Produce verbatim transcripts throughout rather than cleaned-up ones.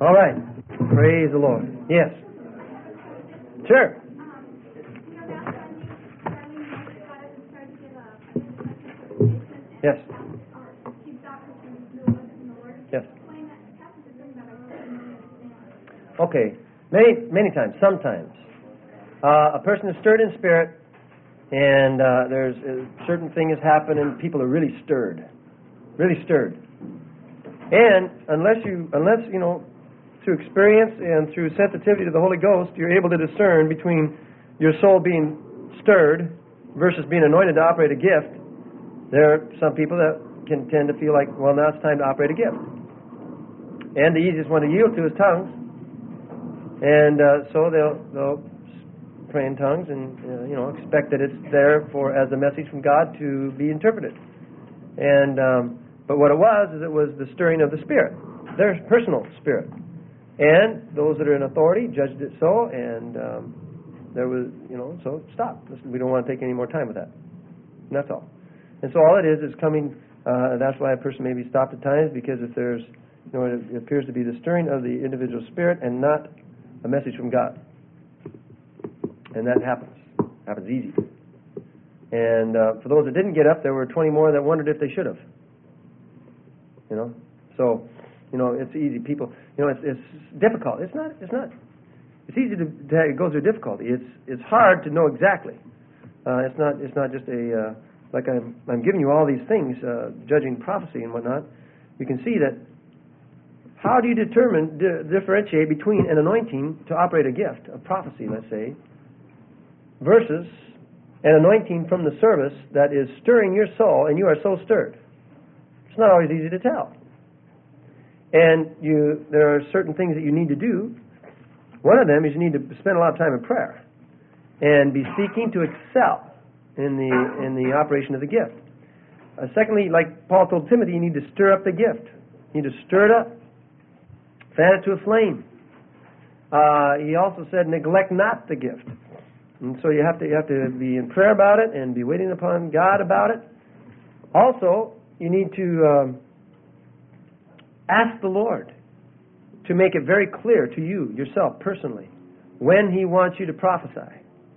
All right. Praise the Lord. Yes. Sure. Yes. Yes. Okay. Many, many times, sometimes. Uh, a person is stirred in spirit, and uh, there's a certain thing has happened, and people are really stirred. Really stirred. And unless you, unless, you know, through experience and through sensitivity to the Holy Ghost, you're able to discern between your soul being stirred versus being anointed to operate a gift, there are some people that can tend to feel like, well, now it's time to operate a gift. And the easiest one to yield to is tongues. And uh, so they'll, they'll pray in tongues and, uh, you know, expect that it's there for as a message from God to be interpreted. And um, but what it was is it was the stirring of the Spirit, their personal spirit. And those that are in authority judged it so, and um, there was, you know, so stop. We don't want to take any more time with that. And that's all. And so all it is is coming, uh, that's why a person may be stopped at times, because if there's, you know, it, it appears to be the stirring of the individual spirit and not a message from God. And that happens. Happens easy. And uh, for those that didn't get up, there were twenty more that wondered if they should have. You know? So, you know, it's easy. People, you know, it's, it's difficult. It's not, it's not, it's easy to, to go through difficulty. It's, it's hard to know exactly. Uh, it's not, it's not just a, uh, like I'm, I'm giving you all these things, uh, judging prophecy and whatnot. You can see that how do you determine, di- differentiate between an anointing to operate a gift, a prophecy, let's say, versus an anointing from the service that is stirring your soul and you are so stirred? It's not always easy to tell. And you, there are certain things that you need to do. One of them is you need to spend a lot of time in prayer and be seeking to excel in the in the operation of the gift. Uh, secondly, like Paul told Timothy, you need to stir up the gift. You need to stir it up, fan it to a flame. Uh, he also said, neglect not the gift. And so you have to you have to be in prayer about it and be waiting upon God about it. Also, you need to um, ask the Lord to make it very clear to you, yourself, personally, when He wants you to prophesy.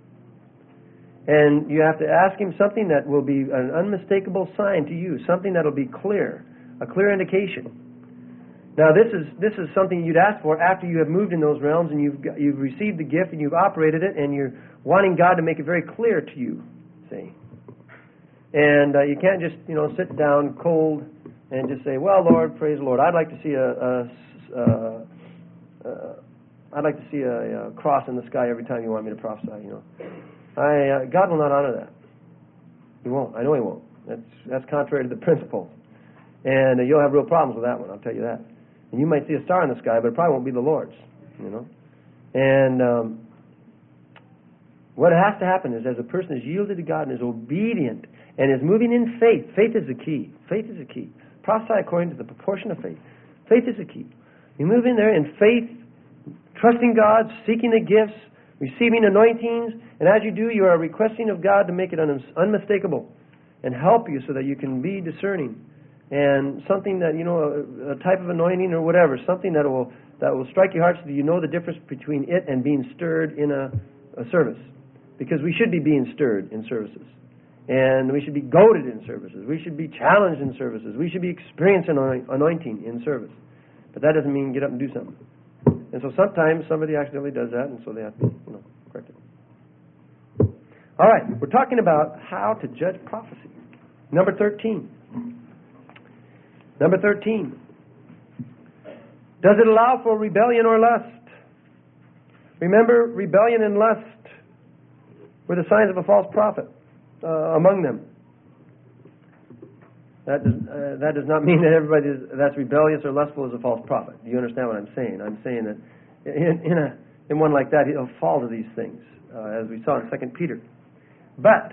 And you have to ask Him something that will be an unmistakable sign to you, something that will be clear, a clear indication. Now, this is this is something you'd ask for after you have moved in those realms and you've got, you've received the gift and you've operated it, and you're wanting God to make it very clear to you. See, and uh, you can't just you know sit down cold and just say, "Well, Lord, praise the Lord. I'd like to see a, a, a, a I'd like to see a, a cross in the sky every time you want me to prophesy." You know, I uh, God will not honor that. He won't. I know He won't. That's that's contrary to the principle, and uh, you'll have real problems with that one. I'll tell you that. And you might see a star in the sky, but it probably won't be the Lord's, you know. And um, what has to happen is, as a person is yielded to God and is obedient and is moving in faith, faith is the key. Faith is the key. Prophesy according to the proportion of faith. Faith is the key. You move in there in faith, trusting God, seeking the gifts, receiving anointings, and as you do, you are requesting of God to make it un- unmistakable and help you so that you can be discerning. And something that, you know, a, a type of anointing or whatever, something that will that will strike your heart so that you know the difference between it and being stirred in a, a service. Because we should be being stirred in services. And we should be goaded in services. We should be challenged in services. We should be experiencing anointing in service. But that doesn't mean get up and do something. And so sometimes somebody accidentally does that, and so they have to, you know, correct it. All right, we're talking about how to judge prophecy. Number thirteen. Number thirteen. Does it allow for rebellion or lust? Remember, rebellion and lust were the signs of a false prophet uh, among them. That does, uh, that does not mean that everybody is, that's rebellious or lustful is a false prophet. Do you understand what I'm saying? I'm saying that in, in, a, in one like that, he'll fall to these things, uh, as we saw in Second Peter. But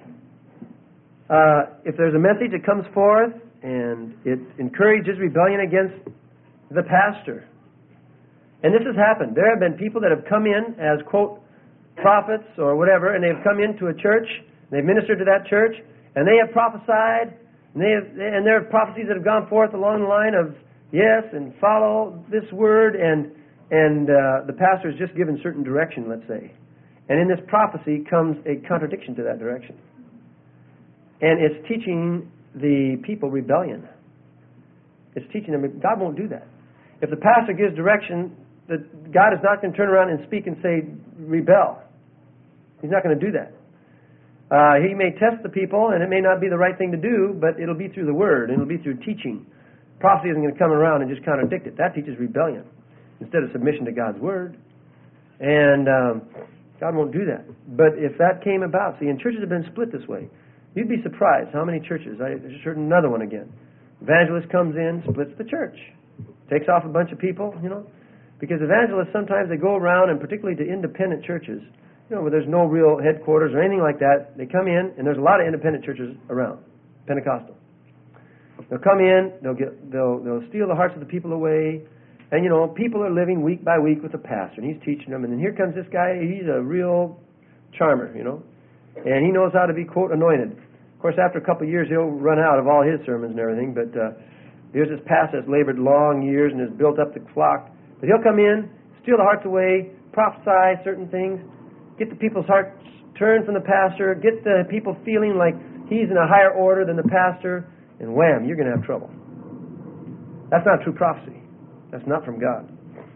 uh, if there's a message that comes forth and it encourages rebellion against the pastor. And this has happened. There have been people that have come in as, quote, prophets or whatever, and they've come into a church, they've ministered to that church, and they have prophesied, and, they have, and there are prophecies that have gone forth along the line of yes, and follow this word, and and uh, the pastor is just given certain direction, let's say. And in this prophecy comes a contradiction to that direction. And it's teaching the people rebellion. It's teaching them, God won't do that. If the pastor gives direction, that God is not going to turn around and speak and say, rebel. He's not going to do that. Uh, he may test the people, and it may not be the right thing to do, but it'll be through the Word, and it'll be through teaching. Prophecy isn't going to come around and just contradict it. That teaches rebellion instead of submission to God's Word. And um, God won't do that. But if that came about, see, and churches have been split this way. You'd be surprised how many churches. I just heard another one again. Evangelist comes in, splits the church. Takes off a bunch of people, you know. Because evangelists, sometimes they go around, and particularly to independent churches, you know, where there's no real headquarters or anything like that, they come in, and there's a lot of independent churches around, Pentecostal. They'll come in, they'll get, they'll, they'll steal the hearts of the people away, and you know, people are living week by week with the pastor, and he's teaching them, and then here comes this guy, he's a real charmer, you know, and he knows how to be, quote, anointed. Of course, after a couple of years, he'll run out of all his sermons and everything, but uh, there's this pastor that's labored long years and has built up the flock, but he'll come in, steal the hearts away, prophesy certain things, get the people's hearts turned from the pastor, get the people feeling like he's in a higher order than the pastor, and wham, you're going to have trouble. That's not true prophecy. That's not from God.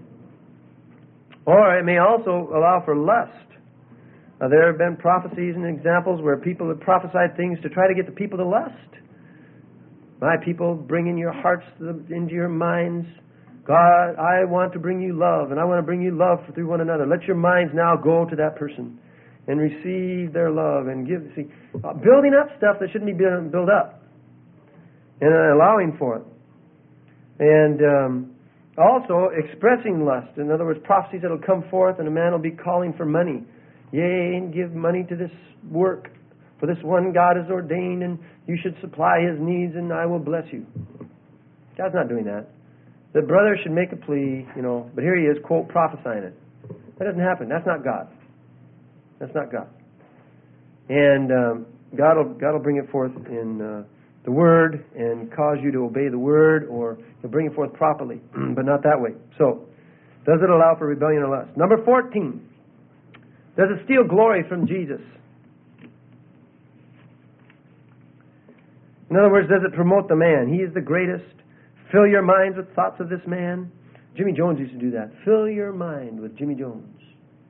Or it may also allow for lust. Now, there have been prophecies and examples where people have prophesied things to try to get the people to lust. My people, bring in your hearts into your minds. God, I want to bring you love, and I want to bring you love through one another. Let your minds now go to that person and receive their love and give. See, uh, building up stuff that shouldn't be built up, and uh, allowing for it, and um, also expressing lust. In other words, prophecies that will come forth, and a man will be calling for money. Yea, and give money to this work, for this one God has ordained, and you should supply his needs, and I will bless you. God's not doing that. The brother should make a plea, you know, but here he is, quote, prophesying it. That doesn't happen. That's not God. That's not God. And um, God will God will bring it forth in uh, the Word and cause you to obey the Word, or he'll bring it forth properly, but not that way. So, does it allow for rebellion or lust? Number fourteen, does it steal glory from Jesus? In other words, does it promote the man? He is the greatest. Fill your minds with thoughts of this man. Jimmy Jones used to do that. Fill your mind with Jimmy Jones.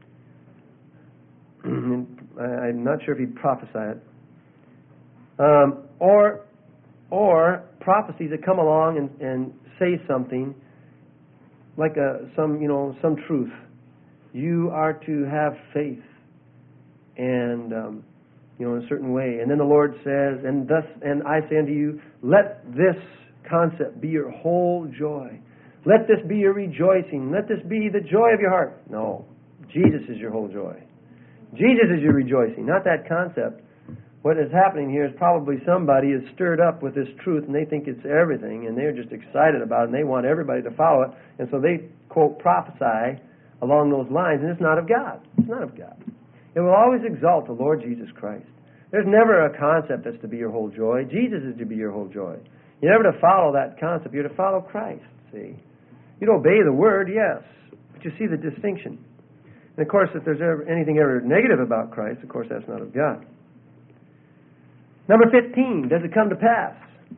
I'm not sure if he'd prophesy it. Um, or, or prophecies that come along and, and say something like a, some, you know, some truth. You are to have faith, and um, you know, in a certain way. And then the Lord says, "And thus, and I say unto you, let this concept be your whole joy. Let this be your rejoicing. Let this be the joy of your heart." No, Jesus is your whole joy. Jesus is your rejoicing, not that concept. What is happening here is probably somebody is stirred up with this truth, and they think it's everything, and they're just excited about it, and they want everybody to follow it, and so they, quote, prophesy along those lines, and it's not of God. It's not of God. It will always exalt the Lord Jesus Christ. There's never a concept that's to be your whole joy. Jesus is to be your whole joy. You're never to follow that concept. You're to follow Christ, see. You'd obey the Word, yes, but you see the distinction. And, of course, if there's ever anything ever negative about Christ, of course, that's not of God. Number fifteen, does it come to pass?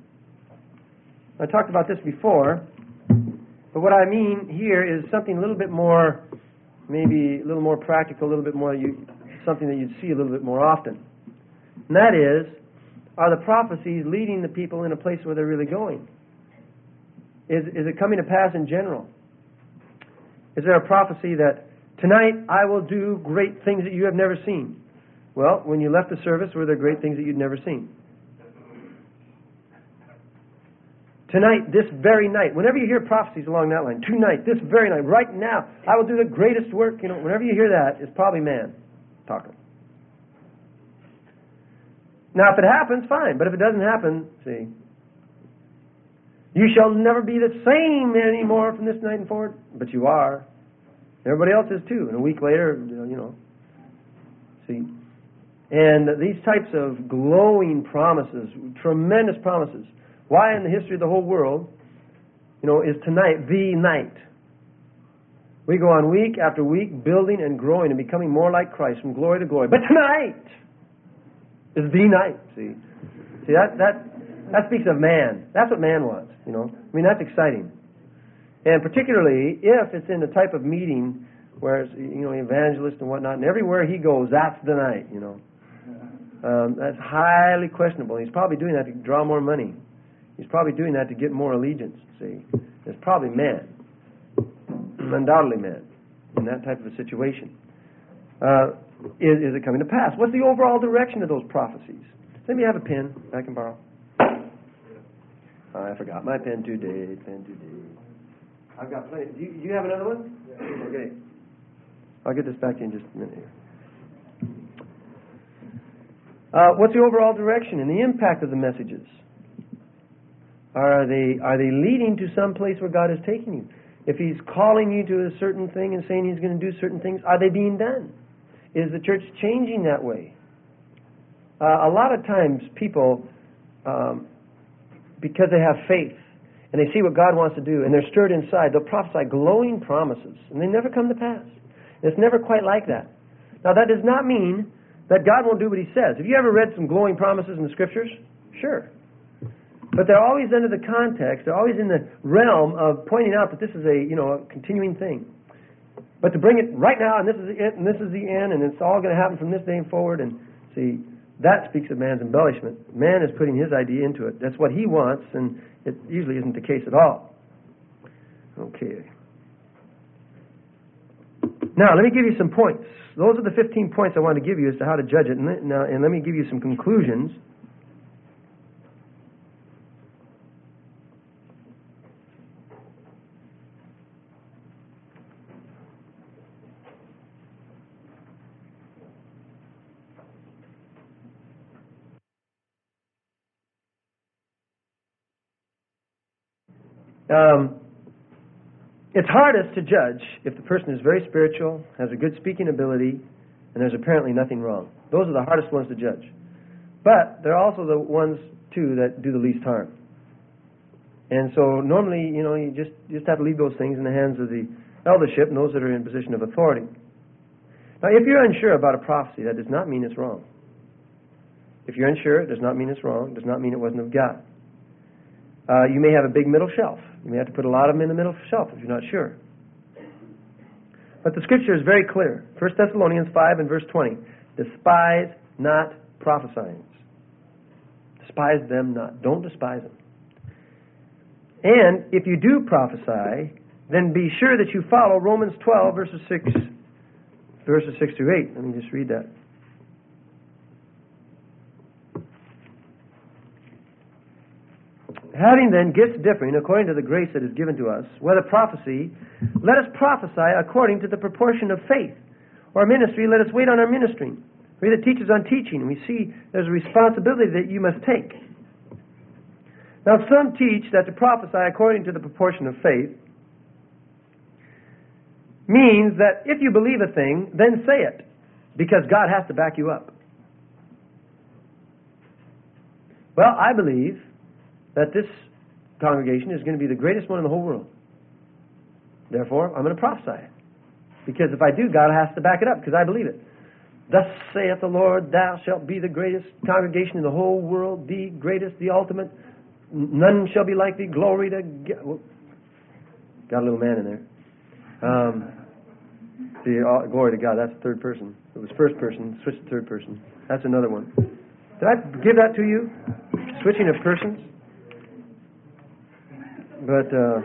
I talked about this before, but what I mean here is something a little bit more, maybe a little more practical, a little bit more, you, something that you'd see a little bit more often. And that is, are the prophecies leading the people in a place where they're really going? Is, is it coming to pass in general? Is there a prophecy that, tonight I will do great things that you have never seen? Well, when you left the service, were there great things that you'd never seen? Tonight, this very night, whenever you hear prophecies along that line, tonight, this very night, right now, I will do the greatest work, you know, whenever you hear that, it's probably man talking. Now, if it happens, fine, but if it doesn't happen, see, you shall never be the same anymore from this night and forward, but you are. Everybody else is too, and a week later, you know, see. And these types of glowing promises, tremendous promises. Why in the history of the whole world you know, is tonight the night. We go on week after week building and growing and becoming more like Christ from glory to glory. But tonight is the night, see. See, that, that, that speaks of man. That's what man wants, you know. I mean, that's exciting. And particularly if it's in the type of meeting where it's, you know, evangelist and whatnot, and everywhere he goes, that's the night, you know. Um, that's highly questionable. He's probably doing that to draw more money. He's probably doing that to get more allegiance, see. It's probably man. Undoubtedly man in that type of a situation. Uh, is, is it coming to pass? What's the overall direction of those prophecies? Let me have a pen I can borrow. Oh, I forgot my pen today. Pen today. I've got plenty. Do you, do you have another one? Yeah. Okay. I'll get this back to you in just a minute here. Uh, what's the overall direction and the impact of the messages? Are they are they leading to some place where God is taking you? If He's calling you to a certain thing and saying He's going to do certain things, are they being done? Is the church changing that way? Uh, a lot of times people, um, because they have faith and they see what God wants to do and they're stirred inside, they'll prophesy glowing promises and they never come to pass. It's never quite like that. Now that does not mean that God won't do what He says. Have you ever read some glowing promises in the Scriptures? Sure. But they're always under the context, they're always in the realm of pointing out that this is a, you know, a continuing thing. But to bring it right now, and this is it, and this is the end, and it's all going to happen from this day forward, and see, that speaks of man's embellishment. Man is putting his idea into it. That's what he wants, and it usually isn't the case at all. Okay. Now, let me give you some points. Those are the fifteen points I want to give you as to how to judge it, and, now, and let me give you some conclusions. Um, it's hardest to judge if the person is very spiritual, has a good speaking ability, and there's apparently nothing wrong. Those are the hardest ones to judge. But they're also the ones, too, that do the least harm. And so normally, you know, you just, just have to leave those things in the hands of the eldership and those that are in position of authority. Now, if you're unsure about a prophecy, that does not mean it's wrong. If you're unsure, it does not mean it's wrong. It does not mean it wasn't of God. Uh, you may have a big middle shelf. You may have to put a lot of them in the middle shelf if you're not sure. But the Scripture is very clear. First Thessalonians five and verse twenty. Despise not prophesying. Despise them not. Don't despise them. And if you do prophesy, then be sure that you follow Romans twelve verses six, verses six through eight. Let me just read that. Having then gifts differing according to the grace that is given to us, whether prophecy, let us prophesy according to the proportion of faith. Or ministry, let us wait on our ministering. We that teachers on teaching, we see there's a responsibility that you must take. Now some teach that to prophesy according to the proportion of faith means that if you believe a thing, then say it, because God has to back you up. Well, I believe that this congregation is going to be the greatest one in the whole world. Therefore, I'm going to prophesy it. Because if I do, God has to back it up, because I believe it. Thus saith the Lord, thou shalt be the greatest congregation in the whole world, the greatest, the ultimate. None shall be like thee. Glory to God. Well, got a little man in there. Um, see, all, glory to God, that's the third person. It was first person, switch to third person. That's another one. Did I give that to you? Switching of persons? But, uh,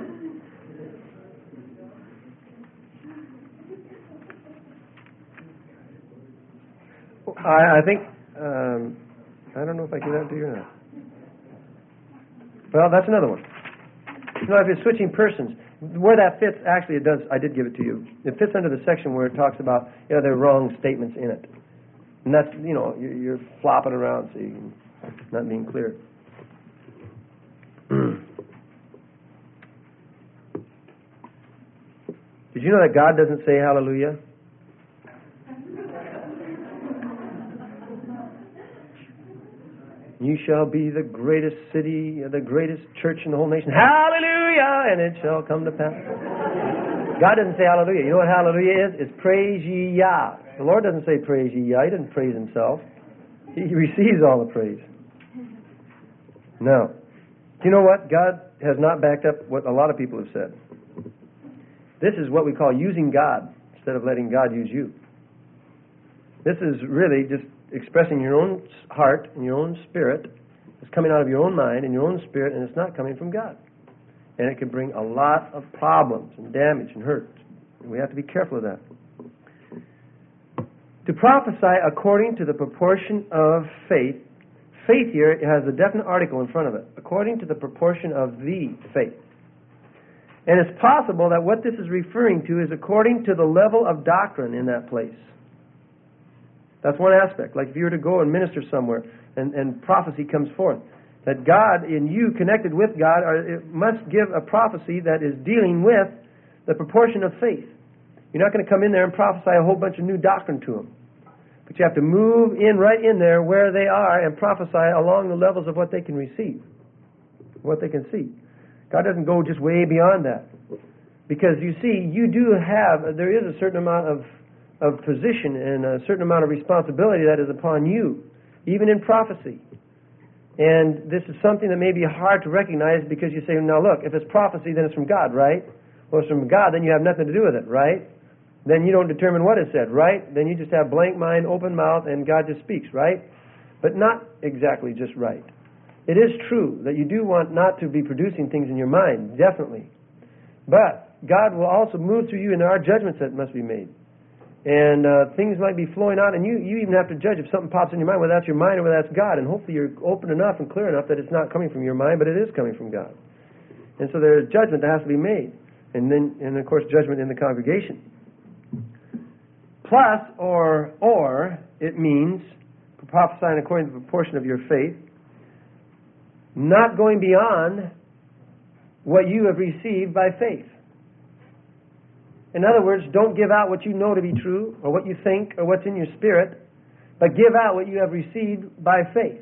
I, I think, um, I don't know if I give that to you or not. Well, that's another one. You know, if you're switching persons, where that fits, actually it does, I did give it to you. It fits under the section where it talks about, you know, there are wrong statements in it. And that's, you know, you're, you're flopping around, so you're not being clear. Did you know that God doesn't say hallelujah? You shall be the greatest city, the greatest church in the whole nation. Hallelujah! And it shall come to pass. God doesn't say hallelujah. You know what hallelujah is? It's praise ye Yah. The Lord doesn't say praise ye Yah. He doesn't praise himself. He receives all the praise. No. Do you know what? God has not backed up what a lot of people have said. This is what we call using God instead of letting God use you. This is really just expressing your own heart and your own spirit. It's coming out of your own mind and your own spirit, and it's not coming from God. And it can bring a lot of problems and damage and hurt. And we have to be careful of that. To prophesy according to the proportion of faith. Faith here has a definite article in front of it. According to the proportion of the faith. And it's possible that what this is referring to is according to the level of doctrine in that place. That's one aspect. Like if you were to go and minister somewhere and, and prophecy comes forth, that God in you connected with God are, it must give a prophecy that is dealing with the proportion of faith. You're not going to come in there and prophesy a whole bunch of new doctrine to them. But you have to move in right in there where they are and prophesy along the levels of what they can receive, what they can see. God doesn't go just way beyond that. Because you see, you do have, there is a certain amount of, of position and a certain amount of responsibility that is upon you, even in prophecy. And this is something that may be hard to recognize because you say, now look, if it's prophecy, then it's from God, right? Well, it's from God, then you have nothing to do with it, right? Then you don't determine what is said, right? Then you just have blank mind, open mouth, and God just speaks, right? But not exactly just right. It is true that you do want not to be producing things in your mind, definitely. But God will also move through you, and there are judgments that must be made. And uh, things might be flowing out, and you, you even have to judge if something pops in your mind, whether that's your mind or whether that's God. And hopefully you're open enough and clear enough that it's not coming from your mind, but it is coming from God. And so there's judgment that has to be made. And then, and of course, judgment in the congregation. Plus, or, or, it means prophesying according to the proportion of your faith, not going beyond what you have received by faith. In other words, don't give out what you know to be true, or what you think, or what's in your spirit, but give out what you have received by faith.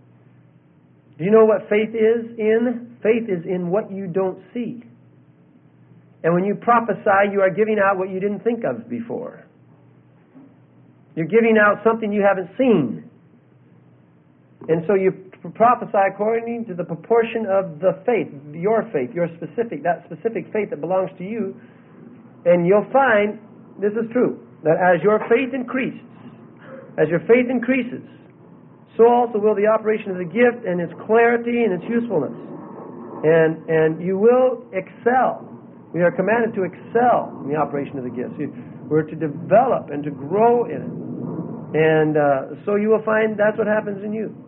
Do you know what faith is in? Faith is in what you don't see. And when you prophesy, you are giving out what you didn't think of before. You're giving out something you haven't seen. And so you prophesy according to the proportion of the faith, your faith, your specific, that specific faith that belongs to you. And you'll find, this is true, that as your faith increases, as your faith increases, so also will the operation of the gift and its clarity and its usefulness. And and you will excel. We are commanded to excel in the operation of the gifts. We're to develop and to grow in it. And uh, so you will find that's what happens in you.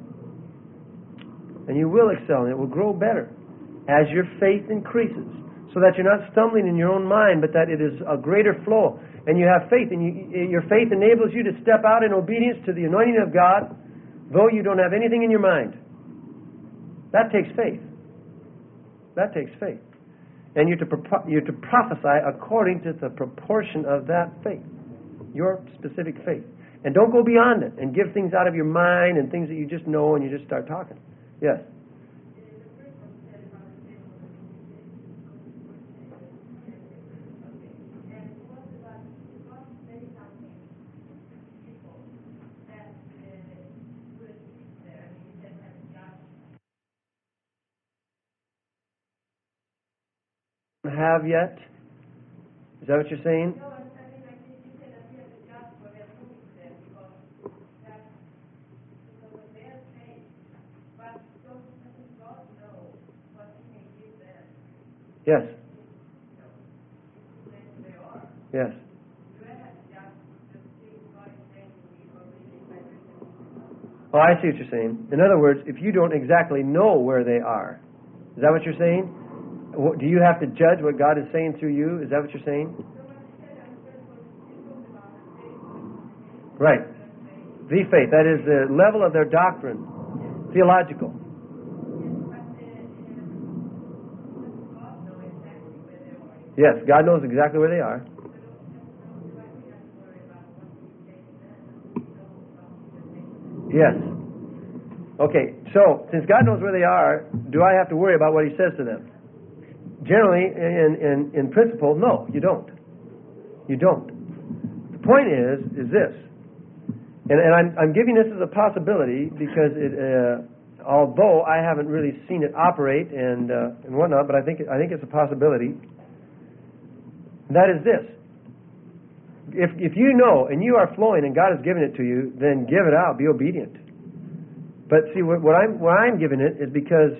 And you will excel, and it will grow better as your faith increases, so that you're not stumbling in your own mind, but that it is a greater flow. And you have faith, and you, your faith enables you to step out in obedience to the anointing of God, though you don't have anything in your mind. That takes faith. That takes faith. And you're to, you're to prophesy according to the proportion of that faith, your specific faith. And don't go beyond it and give things out of your mind and things that you just know and you just start talking. Yes? Have yet? Is that what you're saying? No, I mean, I think you said that we have to judge for their fruits there because that's because of their faith. But don't doesn't God know what He may give them? Yes. You know, who they are. Yes. Do I have to judge the things God is saying to me or reading by reading? Oh, I see what you're saying. In other words, if you don't exactly know where they are, is that what you're saying? Do you have to judge what God is saying through you? Is that what you're saying? Right. The faith. That is the level of their doctrine. Theological. Yes, God knows exactly where they are. Yes. Okay, so since God knows where they are, do I have to worry about what He says to them? Generally, in, in, in principle, no, you don't. You don't. The point is, is this, and, and I'm, I'm giving this as a possibility because it, uh, although I haven't really seen it operate and uh, and whatnot, but I think I think it's a possibility. That is this: if if you know and you are flowing and God has given it to you, then give it out. Be obedient. But see, what, what I'm what I'm giving it is because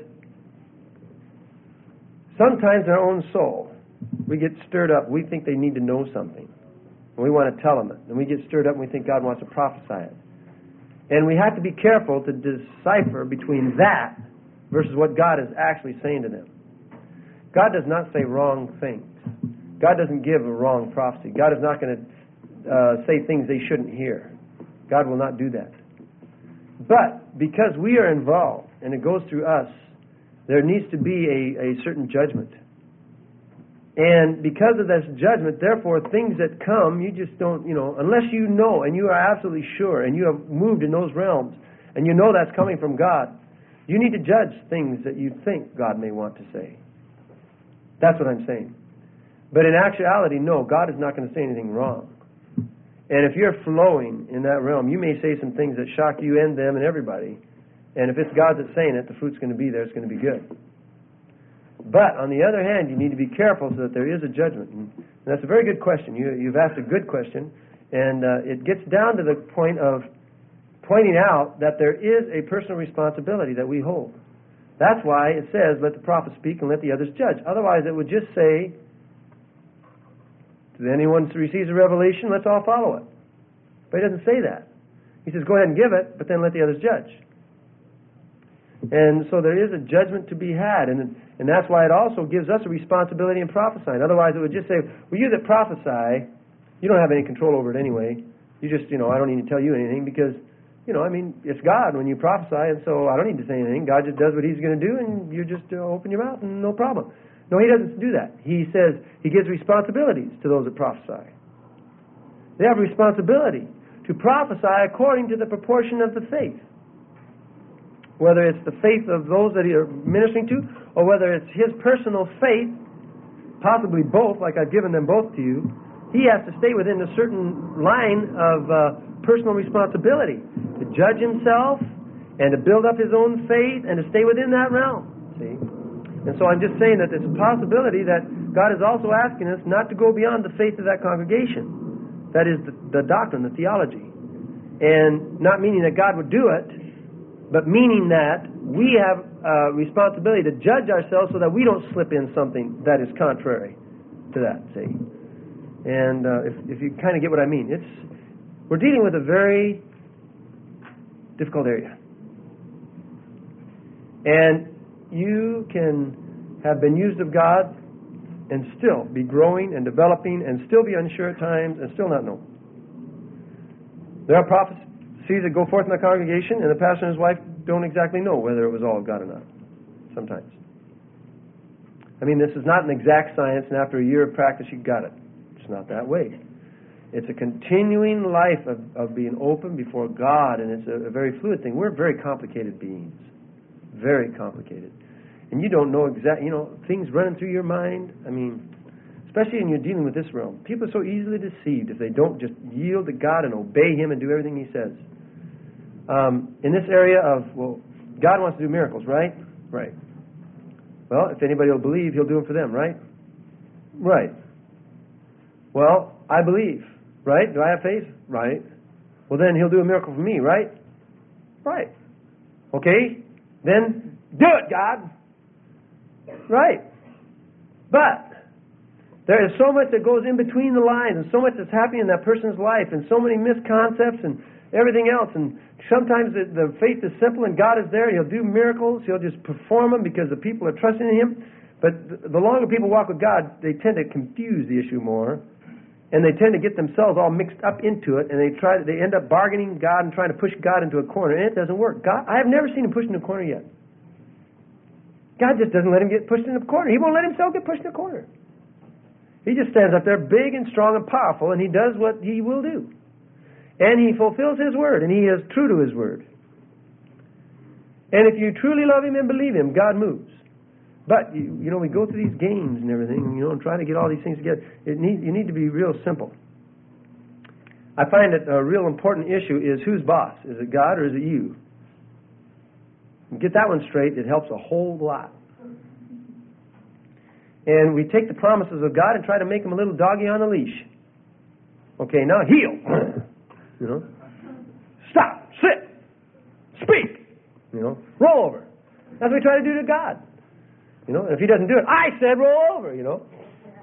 sometimes in our own soul we get stirred up. We think they need to know something. And we want to tell them it. And we get stirred up and we think God wants to prophesy it. And we have to be careful to decipher between that versus what God is actually saying to them. God does not say wrong things. God doesn't give a wrong prophecy. God is not going to uh, say things they shouldn't hear. God will not do that. But because we are involved and it goes through us, there needs to be a, a certain judgment. And because of this judgment, therefore, things that come, you just don't, you know, unless you know and you are absolutely sure and you have moved in those realms and you know that's coming from God, you need to judge things that you think God may want to say. That's what I'm saying. But in actuality, no, God is not going to say anything wrong. And if you're flowing in that realm, you may say some things that shock you and them and everybody. And if it's God that's saying it, the fruit's going to be there. It's going to be good. But on the other hand, you need to be careful so that there is a judgment. And that's a very good question. You, you've asked a good question. And uh, it gets down to the point of pointing out that there is a personal responsibility that we hold. That's why it says, let the prophet speak and let the others judge. Otherwise, it would just say, to anyone who receives a revelation, let's all follow it. But he doesn't say that. He says, go ahead and give it, but then let the others judge. And so there is a judgment to be had, and and that's why it also gives us a responsibility in prophesying. Otherwise, it would just say, well, you that prophesy, you don't have any control over it anyway. You just, you know, I don't need to tell you anything because, you know, I mean, it's God when you prophesy, and so I don't need to say anything. God just does what He's going to do, and you just uh, open your mouth, and no problem. No, He doesn't do that. He says He gives responsibilities to those that prophesy. They have responsibility to prophesy according to the proportion of the faith. Whether it's the faith of those that He is ministering to, or whether it's His personal faith, possibly both, like I've given them both to you, He has to stay within a certain line of uh, personal responsibility to judge Himself and to build up His own faith and to stay within that realm. See? And so I'm just saying that there's a possibility that God is also asking us not to go beyond the faith of that congregation. That is the, the doctrine, the theology. And not meaning that God would do it, but meaning that we have a responsibility to judge ourselves so that we don't slip in something that is contrary to that, see? And uh, if, if you kind of get what I mean, it's we're dealing with a very difficult area. And you can have been used of God and still be growing and developing and still be unsure at times and still not know. There are prophets that go forth in the congregation, and the pastor and his wife don't exactly know whether it was all of God or not, sometimes. I mean, this is not an exact science, and after a year of practice, you got it. It's not that way. It's a continuing life of, of being open before God, and it's a, a very fluid thing. We're very complicated beings. Very complicated. And you don't know exactly, you know, things running through your mind. I mean, especially when you're dealing with this realm. People are so easily deceived if they don't just yield to God and obey Him and do everything He says. Um, in this area of, well, God wants to do miracles, right? Right. Well, if anybody will believe, He'll do them for them, right? Right. Well, I believe, right? Do I have faith? Right. Well, then He'll do a miracle for me, right? Right. Okay. Then do it, God. Right. But there is so much that goes in between the lines and so much that's happening in that person's life and so many misconcepts and everything else. And sometimes the, the faith is simple and God is there. He'll do miracles. He'll just perform them because the people are trusting in Him. But the longer people walk with God, they tend to confuse the issue more. And they tend to get themselves all mixed up into it. And they try. They end up bargaining God and trying to push God into a corner. And it doesn't work. God, I have never seen Him pushed in a corner yet. God just doesn't let Him get pushed in a corner. He won't let Himself get pushed in a corner. He just stands up there big and strong and powerful, and He does what He will do. And He fulfills His word, and He is true to His word. And if you truly love Him and believe Him, God moves. But, you, you know, we go through these games and everything, you know, and try to get all these things together. It need, you need to be real simple. I find that a real important issue is who's boss? Is it God or is it you? Get that one straight, it helps a whole lot. And we take the promises of God and try to make them a little doggy on a leash. Okay, now heal. You know, stop, sit, speak. You know, roll over. That's what we try to do to God. You know, and if He doesn't do it, I said roll over. You know,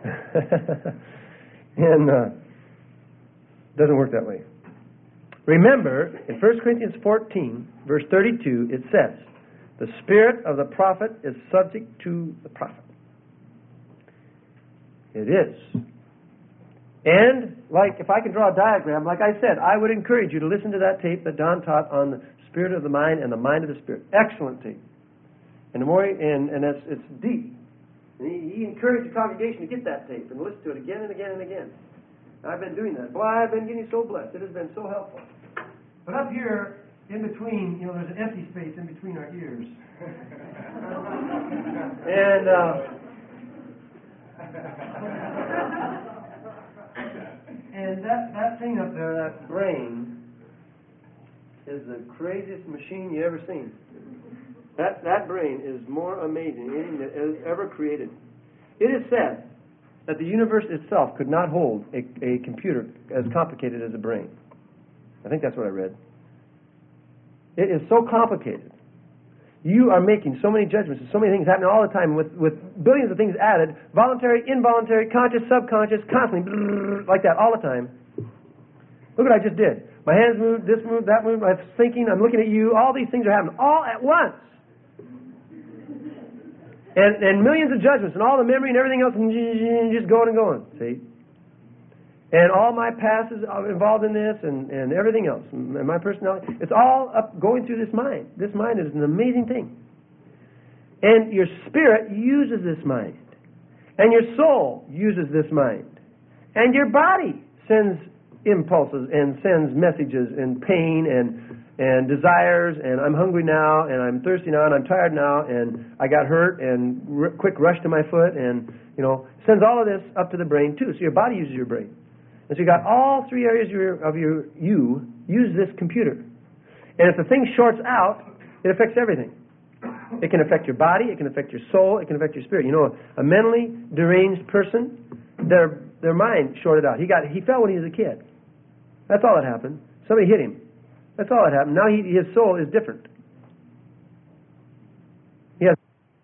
and uh, doesn't work that way. Remember, in First Corinthians fourteen, verse thirty-two, it says, "The spirit of the prophet is subject to the prophet." It is. And, like, if I can draw a diagram, like I said, I would encourage you to listen to that tape that Don taught on the spirit of the mind and the mind of the spirit. Excellent tape. And the more, he, and, and it's, it's deep. And he, he encouraged the congregation to get that tape and listen to it again and again and again. I've been doing that. Boy, I've been getting so blessed. It has been so helpful. But up here, in between, you know, there's an empty space in between our ears. and, uh... And that, that thing up there, that brain, is the craziest machine you ever seen. That that brain is more amazing than anything that is ever created. It is said that the universe itself could not hold a, a computer as complicated as a brain. I think that's what I read. It is so complicated. You are making so many judgments and so many things happening all the time with, with billions of things added, voluntary, involuntary, conscious, subconscious, constantly, like that all the time. Look what I just did. My hands moved, this moved, that moved, I'm thinking, I'm looking at you, all these things are happening all at once. And, and millions of judgments and all the memory and everything else just going and going, see? And all my past is involved in this and, and everything else. And my personality. It's all up going through this mind. This mind is an amazing thing. And your spirit uses this mind. And your soul uses this mind. And your body sends impulses and sends messages and pain and and desires and I'm hungry now and I'm thirsty now and I'm tired now and I got hurt and r- quick rush to my foot and, you know, sends all of this up to the brain too. So your body uses your brain. And so you got all three areas of your, of your you use this computer. And if the thing shorts out, it affects everything. It can affect your body, it can affect your soul, it can affect your spirit. You know, a mentally deranged person, their their mind shorted out. He got he fell when he was a kid. That's all that happened. Somebody hit him. That's all that happened. Now he, his soul is different. He has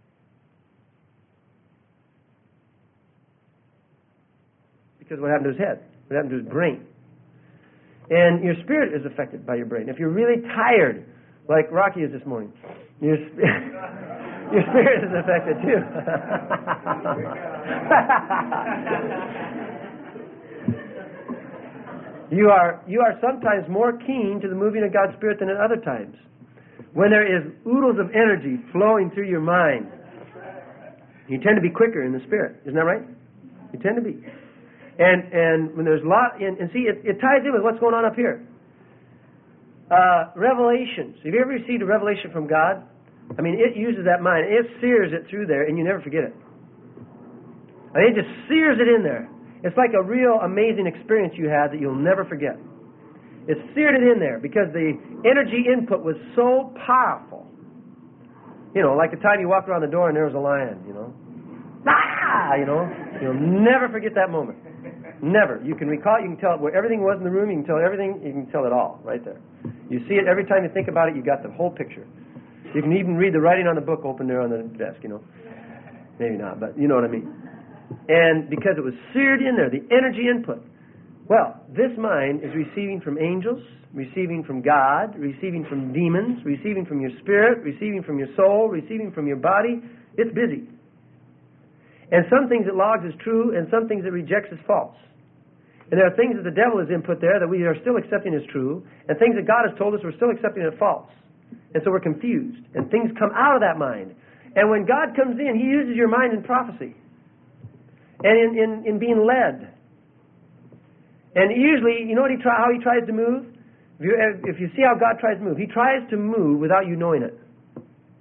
because what happened to his head? What happened to his brain? And your spirit is affected by your brain. If you're really tired, like Rocky is this morning, your, sp- your spirit is affected too. you are you are sometimes more keen to the moving of God's Spirit than at other times. When there is oodles of energy flowing through your mind, you tend to be quicker in the Spirit. Isn't that right? You tend to be. And and when there's a lot, and, and see, it, it ties in with what's going on up here. Uh, revelations. Have you ever received a revelation from God? I mean, it uses that mind. It sears it through there, and you never forget it. I mean, it just sears it in there. It's like a real amazing experience you had that you'll never forget. It seared it in there because the energy input was so powerful. You know, like the time you walked around the door and there was a lion, you know. Ah! You know, you'll never forget that moment. Never. You can recall it, you can tell it where everything was in the room, you can tell everything, you can tell it all right there. You see it every time you think about it, you got the whole picture. You can even read the writing on the book open there on the desk, you know. Maybe not, but you know what I mean. And because it was seared in there, the energy input. Well, this mind is receiving from angels, receiving from God, receiving from demons, receiving from your spirit, receiving from your soul, receiving from your body. It's busy. And some things it logs as true, and some things it rejects as false. And there are things that the devil has input there that we are still accepting as true, and things that God has told us we're still accepting as false. And so we're confused, and things come out of that mind. And when God comes in, He uses your mind in prophecy and in, in, in being led. And usually, you know what he try, how He tries to move? If you, if you see how God tries to move, He tries to move without you knowing it.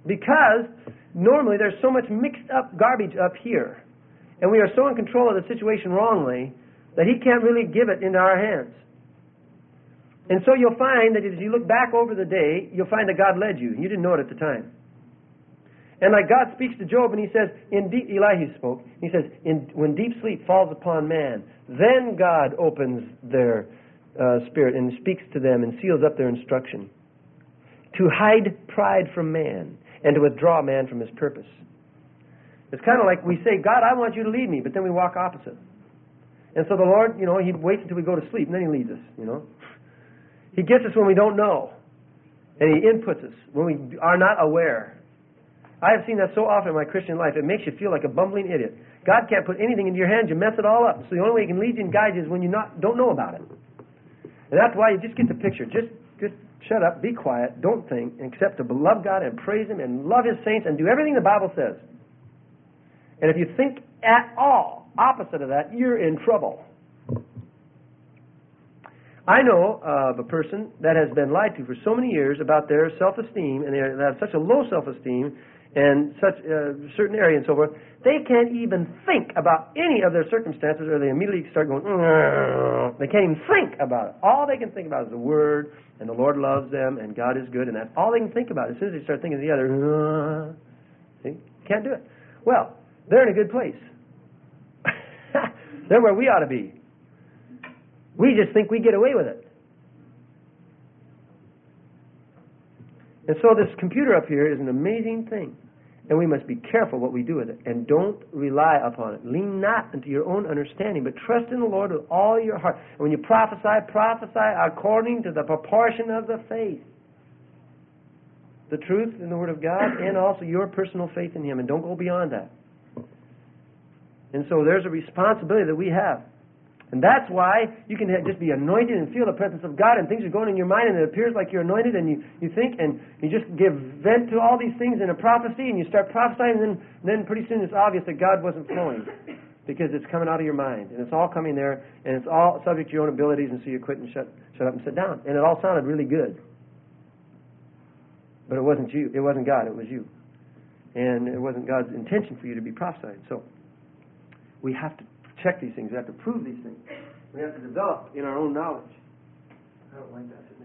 Because normally there's so much mixed up garbage up here, and we are so in control of the situation wrongly that He can't really give it into our hands. And so you'll find that as you look back over the day, you'll find that God led you. You didn't know it at the time. And like God speaks to Job, and He says, in deep, Elihu spoke, He says, in, when deep sleep falls upon man, then God opens their uh, spirit and speaks to them and seals up their instruction, to hide pride from man and to withdraw man from his purpose. It's kind of like we say, God, I want you to lead me, but then we walk opposite. And so the Lord, you know, He waits until we go to sleep, and then He leads us, you know. He gets us when we don't know, and He inputs us when we are not aware. I have seen that so often in my Christian life. It makes you feel like a bumbling idiot. God can't put anything into your hands. You mess it all up. So the only way He can lead you and guide you is when you not don't know about it. And that's why you just get the picture. Just just shut up, be quiet, don't think, and accept to love God and praise Him and love His saints and do everything the Bible says. And if you think at all opposite of that, you're in trouble. I know of a person that has been lied to for so many years about their self-esteem, and they have such a low self-esteem and such a certain area and so forth, they can't even think about any of their circumstances, or they immediately start going, mm-hmm. They can't even think about it. All they can think about is the Word, and the Lord loves them, and God is good, and that's all they can think about. As soon as they start thinking of the other, mm-hmm. See, can't do it. Well, they're in a good place. They're where we ought to be. We just think we get away with it. And so this computer up here is an amazing thing. And we must be careful what we do with it. And don't rely upon it. Lean not into your own understanding, but trust in the Lord with all your heart. And when you prophesy, prophesy according to the proportion of the faith. The truth in the Word of God, and also your personal faith in Him. And don't go beyond that. And so there's a responsibility that we have. And that's why you can just be anointed and feel the presence of God, and things are going in your mind, and it appears like you're anointed, and you, you think, and you just give vent to all these things in a prophecy, and you start prophesying, and then, then pretty soon it's obvious that God wasn't flowing, because it's coming out of your mind, and it's all coming there, and it's all subject to your own abilities, and so you quit and shut, shut up and sit down. And it all sounded really good. But it wasn't you. It wasn't God. It was you. And it wasn't God's intention for you to be prophesying. So we have to check these things. We have to prove these things. We have to develop in our own knowledge. I don't like that.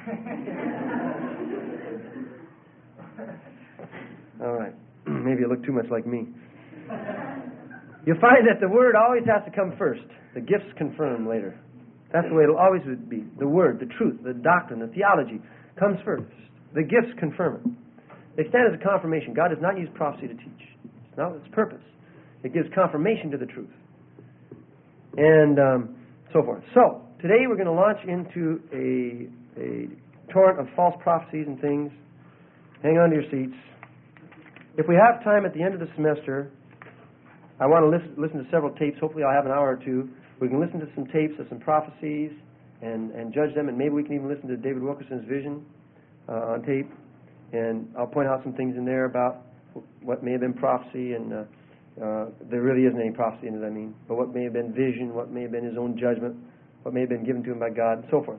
All right. Maybe it looked too much like me. You'll find that the Word always has to come first. The gifts confirm later. That's the way it'll always be. The Word, the truth, the doctrine, the theology comes first. The gifts confirm it. They stand as a confirmation. God does not use prophecy to teach. It's not its purpose. It gives confirmation to the truth. And um, so forth. So, today we're going to launch into a, a torrent of false prophecies and things. Hang on to your seats. If we have time at the end of the semester, I want to listen, listen to several tapes. Hopefully I'll have an hour or two. We can listen to some tapes of some prophecies and, and judge them, and maybe we can even listen to David Wilkerson's vision uh, on tape. And I'll point out some things in there about what may have been prophecy, and uh, uh, there really isn't any prophecy in it, I mean, but what may have been vision, what may have been his own judgment, what may have been given to him by God, and so forth.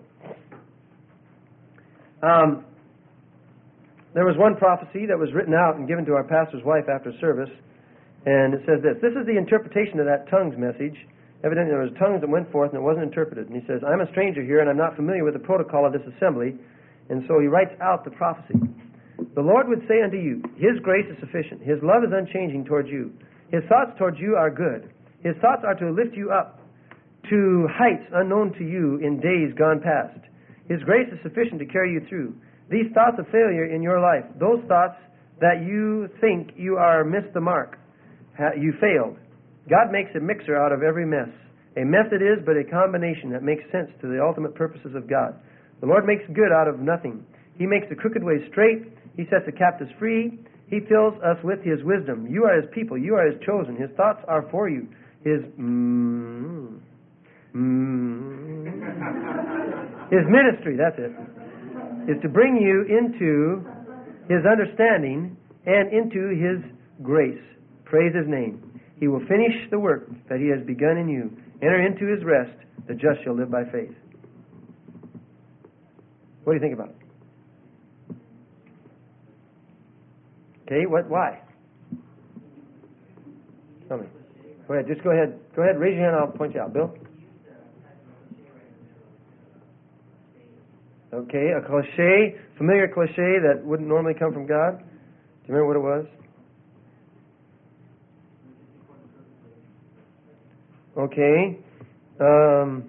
Um, there was one prophecy that was written out and given to our pastor's wife after service, and it says this: this is the interpretation of that tongues message. Evidently there was tongues that went forth and it wasn't interpreted. And he says, I'm a stranger here and I'm not familiar with the protocol of this assembly. And so he writes out the prophecy. The Lord would say unto you, His grace is sufficient. His love is unchanging towards you. His thoughts towards you are good. His thoughts are to lift you up to heights unknown to you in days gone past. His grace is sufficient to carry you through. These thoughts of failure in your life, those thoughts that you think you are missed the mark, you failed. God makes a mixer out of every mess. A mess it is, but a combination that makes sense to the ultimate purposes of God. The Lord makes good out of nothing. He makes the crooked way straight. He sets the captives free. He fills us with His wisdom. You are His people. You are His chosen. His thoughts are for you. His mm, mm, His ministry, that's it, is to bring you into His understanding and into His grace. Praise His name. He will finish the work that He has begun in you. Enter into His rest. The just shall live by faith. What do you think about it? Okay, what? Why? Tell me. Go ahead. Just go ahead. Go ahead. Raise your hand. I'll point you out. Bill. Okay, a cliche, familiar cliche that wouldn't normally come from God. Do you remember what it was? Okay. Um,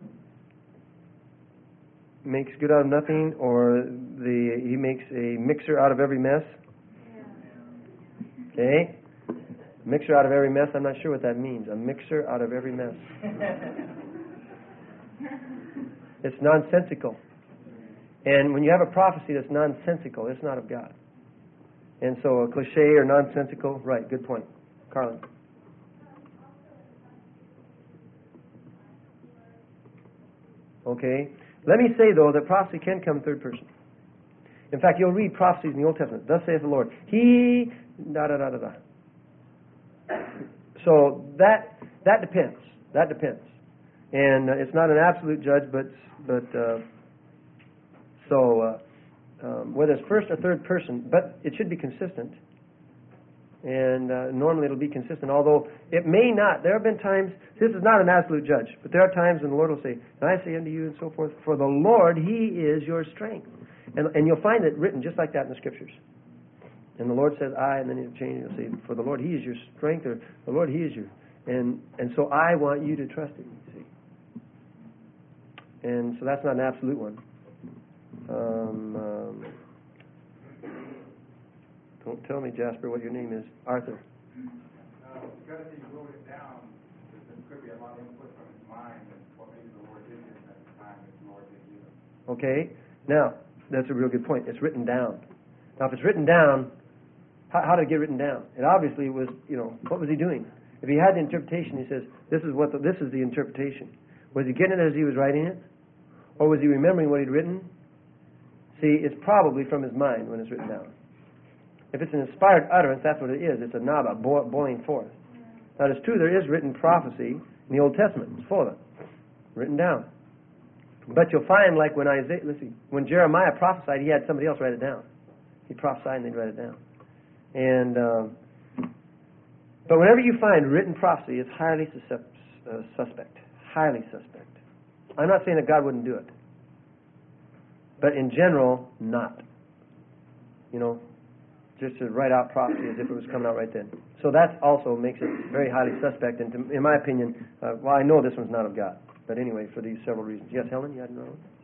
makes good out of nothing, or the he makes a mixer out of every mess. Okay. Mixer out of every mess. I'm not sure what that means. A mixer out of every mess. It's nonsensical. And when you have a prophecy that's nonsensical, it's not of God. And so a cliche or nonsensical, right, good point. Carlin. Okay. Let me say, though, that prophecy can come third person. In fact, you'll read prophecies in the Old Testament. Thus saith the Lord. He, da da da da da. So that that depends. That depends. And uh, it's not an absolute judge, but but uh, so uh, um, whether it's first or third person, but it should be consistent. And uh, normally it'll be consistent, although it may not. There have been times, this is not an absolute judge, but there are times when the Lord will say, and I say unto you, and so forth, for the Lord, He is your strength. And, and you'll find it written just like that in the Scriptures. And the Lord says, I, and then He'll change, He'll say, for the Lord, He is your strength, or the Lord, He is your, and, and so I want you to trust Him, you see. And so that's not an absolute one. Um... um Don't tell me, Jasper, what your name is. Arthur. Uh, because he wrote it down, there could be a lot of input from his mind and what maybe the Lord did give him at the time that the Lord did give him. Okay. Now, that's a real good point. It's written down. Now, if it's written down, how, how did it get written down? It obviously was, you know, what was he doing? If he had the interpretation, he says, this is what the, this is the interpretation. Was he getting it as he was writing it? Or was he remembering what he'd written? See, it's probably from his mind when it's written down. If it's an inspired utterance, that's what it is. It's a naba, bo- boiling forth. Now, it's true, there is written prophecy in the Old Testament. It's full of it. Written down. But you'll find, like when Isaiah, let's see, when Jeremiah prophesied, he had somebody else write it down. He prophesied and they'd write it down. And, um, but whenever you find written prophecy, it's highly suscept, uh, suspect. Highly suspect. I'm not saying that God wouldn't do it. But in general, not. You know, just to write out prophecy as if it was coming out right then. So that also makes it very highly suspect, and to, in my opinion, uh, well, I know this one's not of God. But anyway, for these several reasons. Yes, Helen, you had another one?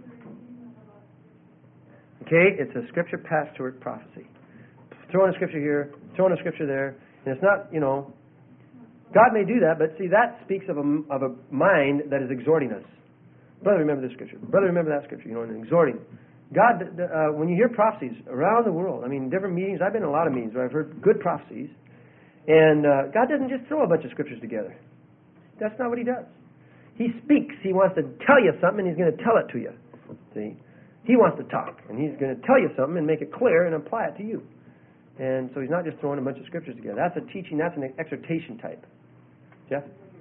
Okay, it's a scripture passed toward prophecy. Throw in a scripture here, throw in a scripture there, and it's not, you know, God may do that, but see, that speaks of a, of a mind that is exhorting us. Brother, remember this scripture. Brother, remember that scripture, you know, and exhorting. God, uh, when you hear prophecies around the world, I mean, different meetings, I've been in a lot of meetings where I've heard good prophecies, and uh, God doesn't just throw a bunch of scriptures together. That's not what He does. He speaks. He wants to tell you something, and He's going to tell it to you. See? He wants to talk, and He's going to tell you something and make it clear and apply it to you. And so He's not just throwing a bunch of scriptures together. That's a teaching, that's an exhortation type. Jeff?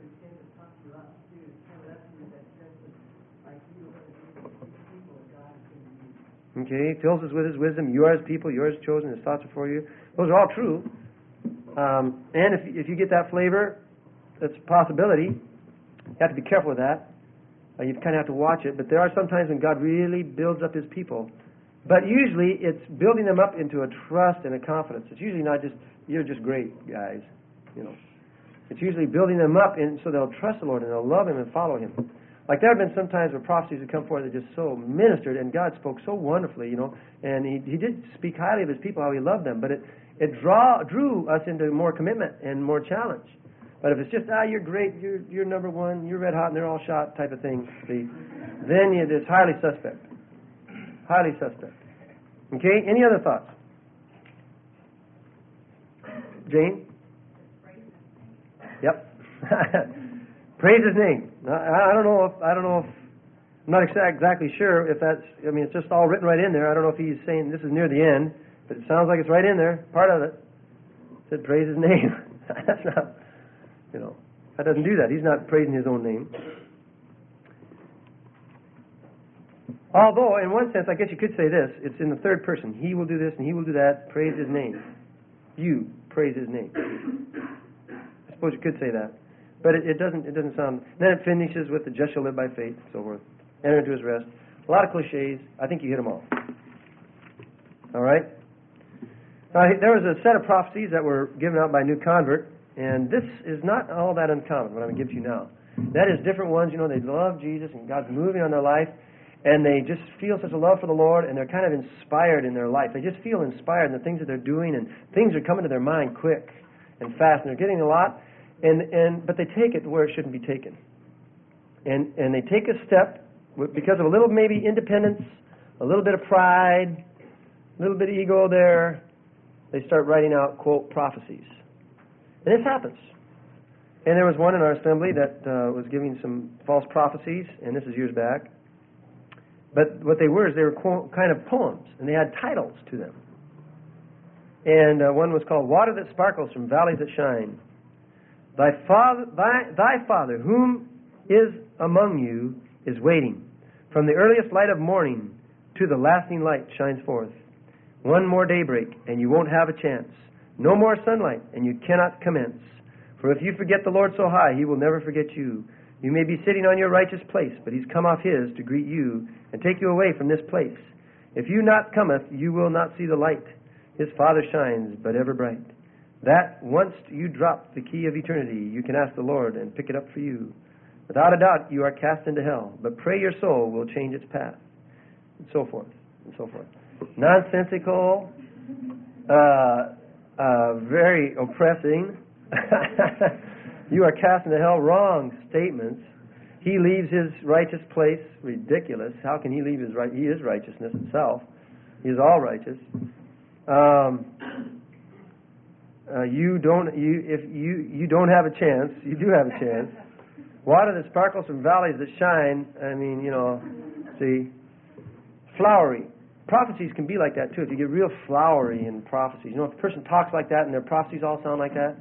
Okay, fills us with His wisdom. You are His people. You are His chosen. His thoughts are for you. Those are all true. Um, and if if you get that flavor, that's a possibility. You have to be careful with that. Uh, you kind of have to watch it. But there are some times when God really builds up His people. But usually it's building them up into a trust and a confidence. It's usually not just, you're just great, guys. You know, it's usually building them up in, so they'll trust the Lord and they'll love Him and follow Him. Like there have been some times where prophecies have come forth that just so ministered, and God spoke so wonderfully, you know, and He He did speak highly of His people, how He loved them, but it it draw drew us into more commitment and more challenge. But if it's just, ah, you're great, you're you're number one, you're red hot, and they're all shot type of thing, see, then it is highly suspect, highly suspect. Okay, any other thoughts? Jane? Yep. Praise His name. I, I don't know if I don't know if I'm not exa- exactly sure if that's. I mean, it's just all written right in there. I don't know if He's saying this is near the end, but it sounds like it's right in there. Part of it. It said praise His name. That's not. You know, that doesn't do that. He's not praising His own name. Although, in one sense, I guess you could say this: it's in the third person. He will do this and He will do that. Praise His name. you praise His name. I suppose you could say that. But it, it doesn't It doesn't sound... Then it finishes with the just shall live by faith, and so forth. Enter into His rest. A lot of cliches. I think you hit them all. All right? Now, there was a set of prophecies that were given out by a new convert, and this is not all that uncommon, what I'm going to give to you now. That is different ones, you know, they love Jesus and God's moving on their life, and they just feel such a love for the Lord, and they're kind of inspired in their life. They just feel inspired in the things that they're doing, and things are coming to their mind quick and fast, and they're getting a lot, and, and but they take it where it shouldn't be taken. And, and they take a step because of a little maybe independence, a little bit of pride, a little bit of ego there. They start writing out, quote, prophecies. And this happens. And there was one in our assembly that uh, was giving some false prophecies, and this is years back. But what they were is they were quote, kind of poems, and they had titles to them. And uh, one was called Water That Sparkles from Valleys That Shine. Thy father, thy, thy father, whom is among you, is waiting. From the earliest light of morning to the lasting light shines forth. One more daybreak, and you won't have a chance. No more sunlight, and you cannot commence. For if you forget the Lord so high, He will never forget you. You may be sitting on your righteous place, but He's come off His to greet you and take you away from this place. If you not cometh, you will not see the light. His Father shines, but ever bright. That once you drop the key of eternity, you can ask the Lord and pick it up for you. Without a doubt, you are cast into hell, but pray your soul will change its path, and so forth, and so forth. Nonsensical, uh, uh, very oppressing. You are cast into hell. Wrong statements. He leaves His righteous place. Ridiculous. How can He leave His right? He is righteousness itself. He is all righteous. Um, uh, you don't. You if you you don't have a chance. You do have a chance. Water that sparkles from valleys that shine. I mean, you know, see, flowery. Prophecies can be like that too. If you get real flowery in prophecies, you know, if a person talks like that and their prophecies all sound like that,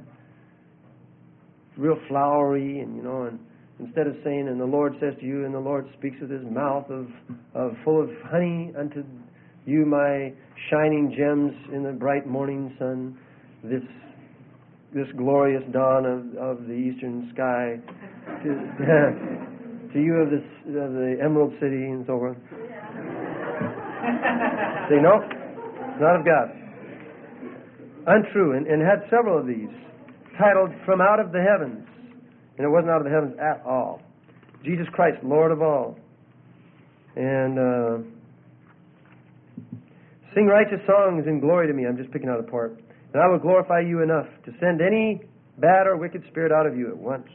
real flowery, and you know, and instead of saying, "And the Lord says to you," and the Lord speaks with His mouth of, of full of honey unto you, my shining gems in the bright morning sun, this this glorious dawn of, of the eastern sky, to, to you of, this, of the Emerald City, and so forth. Say, no, not of God. Untrue, and, and had several of these, titled From Out of the Heavens, and it wasn't out of the heavens at all. Jesus Christ, Lord of all. And uh, sing righteous songs in glory to me. I'm just picking out a part. And I will glorify you enough to send any bad or wicked spirit out of you at once.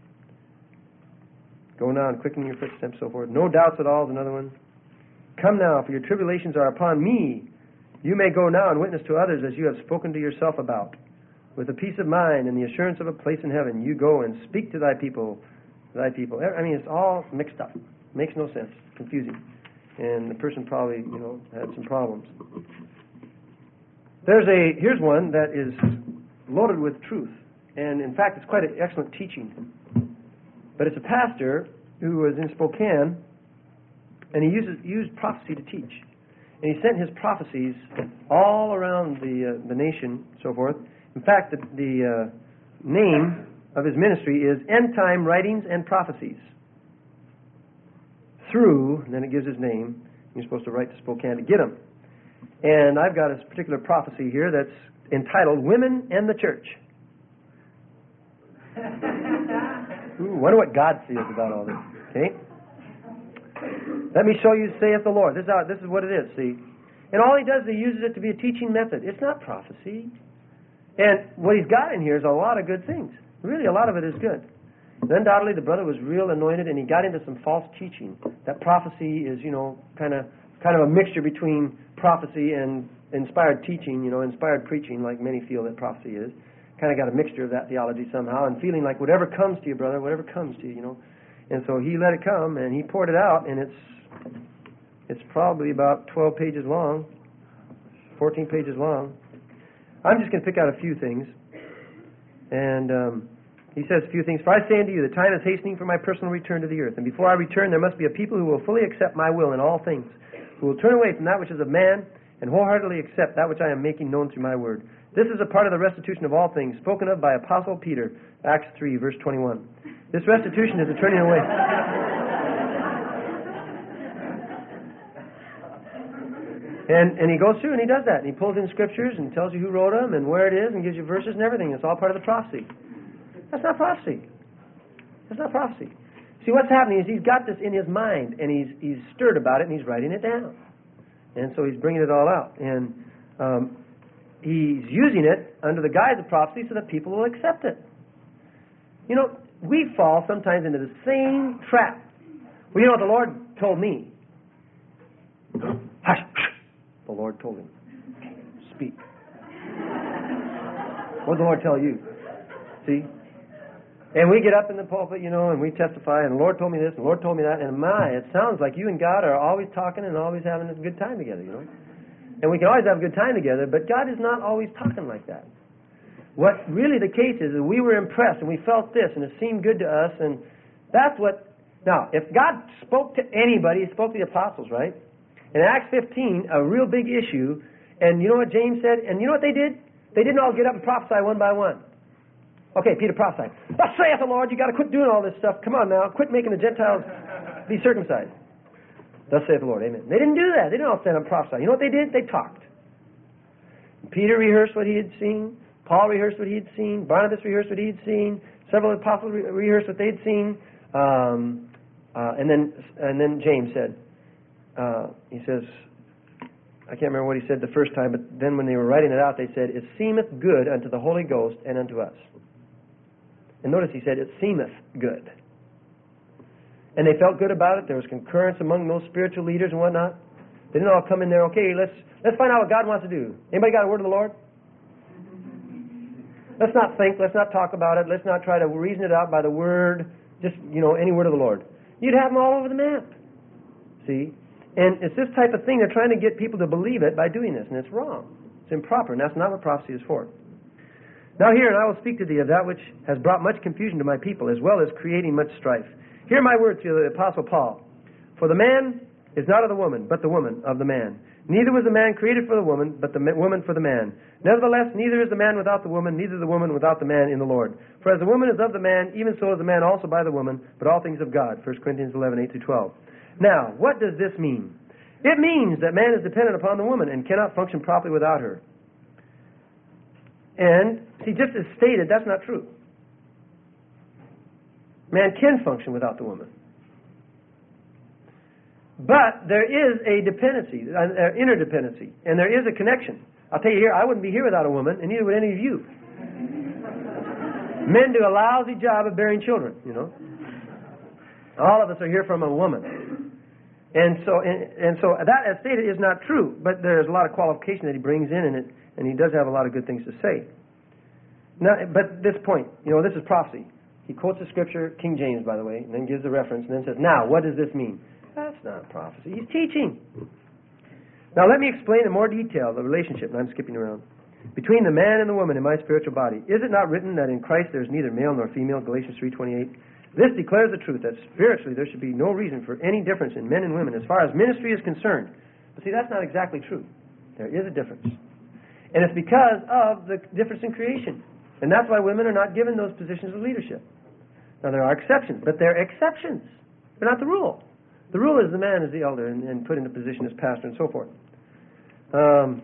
Go now and quicken your footsteps, so forth. No doubts at all is another one. Come now, for your tribulations are upon me. You may go now and witness to others as you have spoken to yourself about. With a peace of mind and the assurance of a place in heaven, you go and speak to thy people. Thy people. I mean, it's all mixed up. Makes no sense. Confusing. And the person probably, you know, had some problems. There's a, here's one that is loaded with truth. And in fact, it's quite an excellent teaching. But it's a pastor who was in Spokane, and he uses, used prophecy to teach. And he sent his prophecies all around the uh, the nation, so forth. In fact, the, the uh, name of his ministry is End Time Writings and Prophecies. Through, and then it gives his name. You're supposed to write to Spokane to get him. And I've got a particular prophecy here that's entitled Women and the Church. Ooh, wonder what God feels about all this. Okay? Let me show you, saith the Lord. This is, how, this is what it is, see? And all he does is he uses it to be a teaching method. It's not prophecy. And what he's got in here is a lot of good things. Really, a lot of it is good. And undoubtedly, the brother was real anointed, and he got into some false teaching. That prophecy is, you know, kind of kind of a mixture between prophecy and inspired teaching, you know, inspired preaching, like many feel that prophecy is. Kind of got a mixture of that theology somehow, and feeling like whatever comes to you, brother, whatever comes to you, you know. And so he let it come, and he poured it out, and it's it's probably about twelve pages long, fourteen pages long. I'm just going to pick out a few things. And um, he says a few things. For I say unto you, the time is hastening for my personal return to the earth. And before I return, there must be a people who will fully accept my will in all things, who will turn away from that which is of man, and wholeheartedly accept that which I am making known through my word. This is a part of the restitution of all things, spoken of by Apostle Peter, Acts three, verse twenty-one. This restitution is a turning away. And and he goes through and he does that. And he pulls in scriptures and tells you who wrote them and where it is and gives you verses and everything. It's all part of the prophecy. That's not prophecy. That's not prophecy. See, what's happening is he's got this in his mind and he's he's stirred about it and he's writing it down. And so he's bringing it all out. And um, he's using it under the guise of prophecy so that people will accept it. You know, we fall sometimes into the same trap. Well, you know what the Lord told me? Hush. The Lord told him, speak. What did the Lord tell you? See? And we get up in the pulpit, you know, and we testify, and the Lord told me this, and the Lord told me that, and my, it sounds like you and God are always talking and always having a good time together, you know. And we can always have a good time together, but God is not always talking like that. What really the case is, is we were impressed, and we felt this, and it seemed good to us, and that's what... Now, if God spoke to anybody, He spoke to the apostles, right? In Acts fifteen, a real big issue, and you know what James said? And you know what they did? They didn't all get up and prophesy one by one. Okay, Peter prophesied. Thus saith the Lord, you got to quit doing all this stuff. Come on now, quit making the Gentiles be circumcised. Thus saith the Lord, amen. They didn't do that. They didn't all stand up and prophesy. You know what they did? They talked. Peter rehearsed what he had seen. Paul rehearsed what he had seen. Barnabas rehearsed what he had seen. Several apostles re- rehearsed what they'd seen. Um, uh, and then and then James said, Uh, he says, I can't remember what he said the first time, but then when they were writing it out, they said, it seemeth good unto the Holy Ghost and unto us. And notice he said, it seemeth good. And they felt good about it. There was concurrence among those spiritual leaders and whatnot. They didn't all come in there, okay, let's let's find out what God wants to do. Anybody got a word of the Lord? Let's not think, let's not talk about it, let's not try to reason it out by the word, just, you know, any word of the Lord. You'd have them all over the map. See? And it's this type of thing. They're trying to get people to believe it by doing this, and it's wrong. It's improper, and that's not what prophecy is for. Now hear, and I will speak to thee of that which has brought much confusion to my people, as well as creating much strife. Hear my words to the Apostle Paul. For the man is not of the woman, but the woman of the man. Neither was the man created for the woman, but the woman for the man. Nevertheless, neither is the man without the woman, neither the woman without the man in the Lord. For as the woman is of the man, even so is the man also by the woman, but all things of God. First Corinthians eleven, eight through twelve. Now, what does this mean? It means that man is dependent upon the woman and cannot function properly without her. And, see, just as stated, that's not true. Man can function without the woman. But there is a dependency, an interdependency, and there is a connection. I'll tell you here, I wouldn't be here without a woman, and neither would any of you. Men do a lousy job of bearing children, you know. All of us are here from a woman. And so and, and so that, as stated, is not true, but there's a lot of qualification that he brings in, and, it, and he does have a lot of good things to say. Now, but this point, you know, this is prophecy. He quotes the scripture, King James, by the way, and then gives the reference, and then says, now, what does this mean? That's not prophecy. He's teaching. Now, let me explain in more detail the relationship, and I'm skipping around, between the man and the woman in my spiritual body. Is it not written that in Christ there is neither male nor female, Galatians three twenty-eight? This declares the truth that spiritually there should be no reason for any difference in men and women as far as ministry is concerned. But see, that's not exactly true. There is a difference. And it's because of the difference in creation. And that's why women are not given those positions of leadership. Now, there are exceptions, but they're exceptions. They're not the rule. The rule is the man is the elder and, and put in a position as pastor and so forth. Um,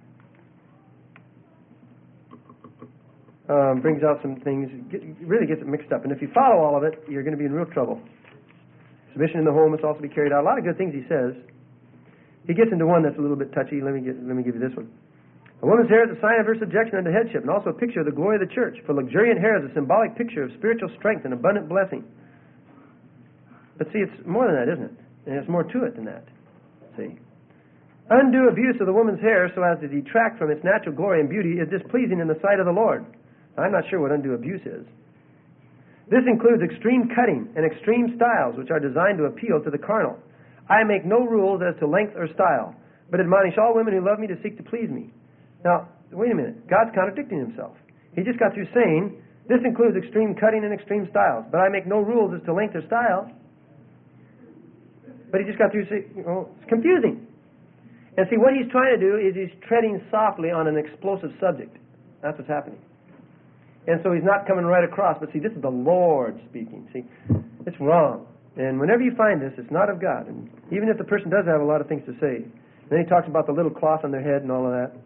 um, brings out some things, get, really gets it mixed up. And if you follow all of it, you're going to be in real trouble. Submission in the home must also be carried out. A lot of good things he says. He gets into one that's a little bit touchy. Let me get, let me give you this one. A woman's hair is a sign of her subjection unto headship, and also a picture of the glory of the church. For luxuriant hair is a symbolic picture of spiritual strength and abundant blessing. But see, it's more than that, isn't it? And there's more to it than that. See? Undue abuse of the woman's hair so as to detract from its natural glory and beauty is displeasing in the sight of the Lord. I'm not sure what undue abuse is. This includes extreme cutting and extreme styles which are designed to appeal to the carnal. I make no rules as to length or style, but admonish all women who love me to seek to please me. Now, wait a minute. God's contradicting himself. He just got through saying, this includes extreme cutting and extreme styles, but I make no rules as to length or style. But he just got through saying, you know, it's confusing. And see, what he's trying to do is he's treading softly on an explosive subject. That's what's happening. And so he's not coming right across. But see, this is the Lord speaking. See, it's wrong. And whenever you find this, it's not of God. And even if the person does have a lot of things to say, then he talks about the little cloth on their head and all of that.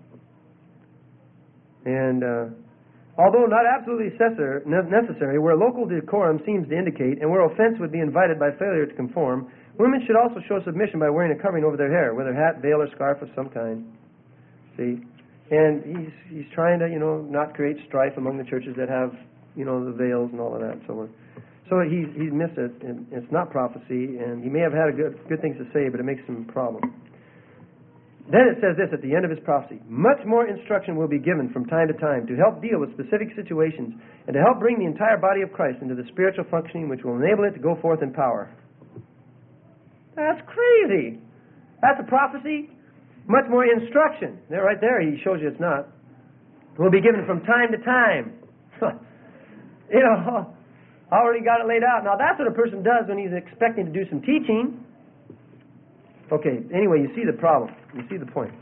And uh, although not absolutely necessary, where local decorum seems to indicate, and where offense would be invited by failure to conform, women should also show submission by wearing a covering over their hair, whether hat, veil, or scarf of some kind. See? And he's he's trying to, you know, not create strife among the churches that have, you know, the veils and all of that and so on. So he's he's missed it, and it's not prophecy, and he may have had a good good things to say, but it makes him a problem. Then it says this at the end of his prophecy: much more instruction will be given from time to time to help deal with specific situations and to help bring the entire body of Christ into the spiritual functioning which will enable it to go forth in power. That's crazy. That's a prophecy. Much more instruction. There, right there, he shows you it's not. Will be given from time to time. You know, already got it laid out. Now, that's what a person does when he's expecting to do some teaching. Okay, anyway, you see the problem. You see the point.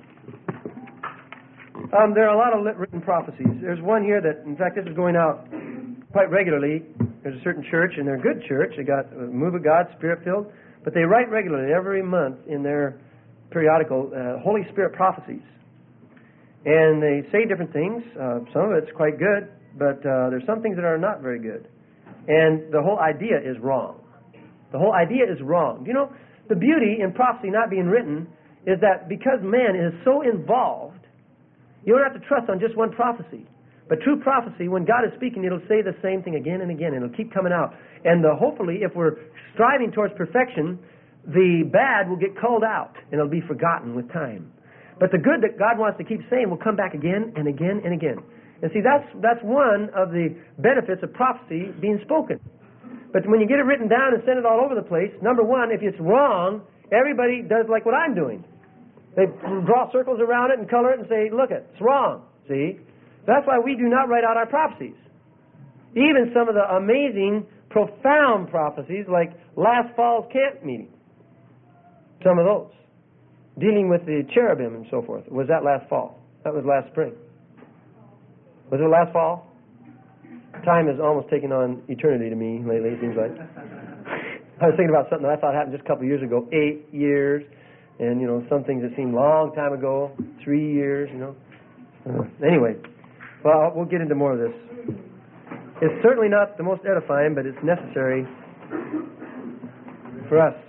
Um, there are a lot of written prophecies. There's one here that, in fact, this is going out quite regularly. There's a certain church, and they're a good church. They got a move of God, Spirit-filled. But they write regularly, every month, in their periodical, uh, Holy Spirit prophecies. And they say different things. Uh, some of it's quite good, but uh, there's some things that are not very good. And the whole idea is wrong. The whole idea is wrong. You know, the beauty in prophecy not being written is that because man is so involved, you don't have to trust on just one prophecy. But true prophecy, when God is speaking, it'll say the same thing again and again, and it'll keep coming out. And the, hopefully, if we're striving towards perfection, the bad will get culled out, and it'll be forgotten with time. But the good that God wants to keep saying will come back again and again and again. And see, that's that's one of the benefits of prophecy being spoken. But when you get it written down and send it all over the place, number one, if it's wrong, everybody does like what I'm doing. They draw circles around it and color it and say, look, it, it's wrong. See? That's why we do not write out our prophecies. Even some of the amazing, profound prophecies like last fall's camp meeting. Some of those. Dealing with the cherubim and so forth. Was that last fall? That was last spring. Was it last fall? Time is almost taking on eternity to me lately, it seems like. I was thinking about something that I thought happened just a couple of years ago. Eight years. And, you know, some things that seemed a long time ago. Three years, you know. Uh, anyway. Well, we'll get into more of this. It's certainly not the most edifying, but it's necessary for us.